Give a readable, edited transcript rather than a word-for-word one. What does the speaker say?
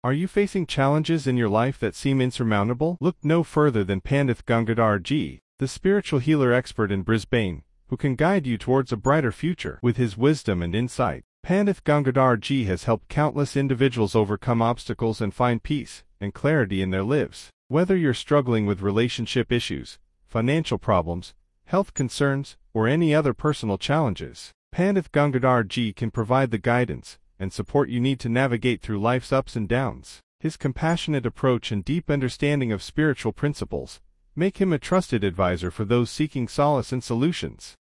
Are you facing challenges in your life that seem insurmountable? Look no further than Pandith Gangadhar Ji, the spiritual healer expert in Brisbane, who can guide you towards a brighter future with his wisdom and insight. Pandith Gangadhar Ji has helped countless individuals overcome obstacles and find peace and clarity in their lives. Whether you're struggling with relationship issues, financial problems, health concerns, or any other personal challenges, Pandith Gangadhar Ji can provide the guidance and support you need to navigate through life's ups and downs. His compassionate approach and deep understanding of spiritual principles make him a trusted advisor for those seeking solace and solutions.